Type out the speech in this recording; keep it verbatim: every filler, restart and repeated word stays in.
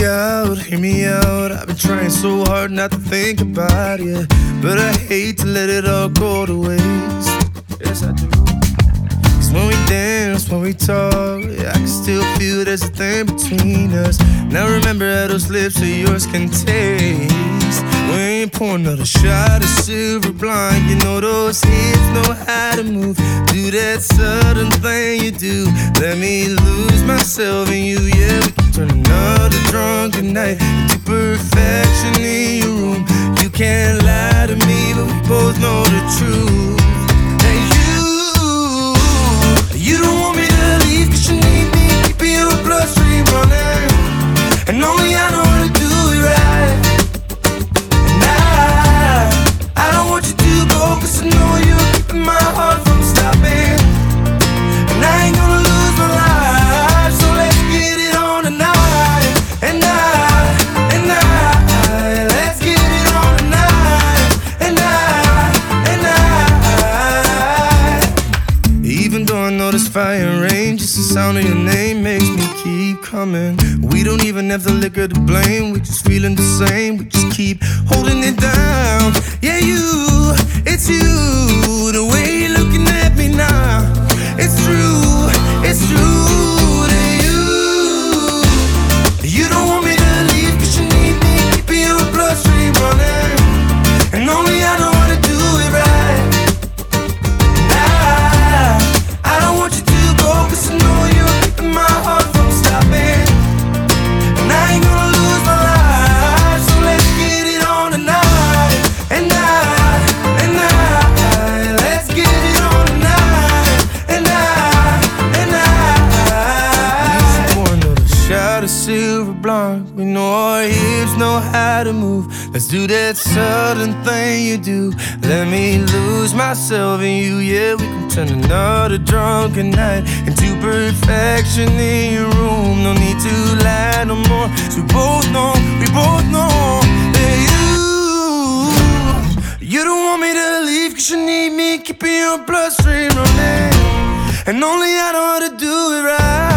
out, hear me out. I've been trying so hard not to think about you, but I hate to let it all go to waste. Yes, I do. Cause when we dance, when we talk, yeah, I can still feel there's a thing between us. Now remember how those lips of yours can taste. When you pour another shot of silver blind, you know those hips know how to move. Do that sudden thing you do, let me lose myself in you. Yeah, we can turn another drunken night into perfection in your room. You can't lie to me, but we both know the truth. And you, you don't want me to leave cause you need me, keeping your bloodstream running. And only I know how to do it right. I don't want you to go, cause I know you're keeping my heart from stopping. And I ain't gonna lose my life, so let's get it on tonight. And I, and I, let's get it on tonight. And I, and I, even though I know there's fire and rain, just the sound of your name makes me keep coming. We don't even have the liquor to blame, we just feeling the same, we just keep holding it down. Yeah, you, it's you, the way you're looking at me now. It's true, it's true to you. You don't want me to leave cause you need me, keeping your bloodstream running. And only I know how to do it right. I, I don't want you to go cause I know you're keeping my heart from stopping. And I ain't gonna lose my life, so let's get it on tonight. And I, and I, let's get it on tonight. And I, and I, let's pour another shot of silver blonde. We know our hips know how to move. Let's do that sudden thing you do, let me lose myself in you. Yeah, we can turn another drunken night into perfection in your room. No need to lie no more, so we both know, we both know that you, you don't want me to leave cause you need me, keeping your bloodstream running. And only I know how to do it right.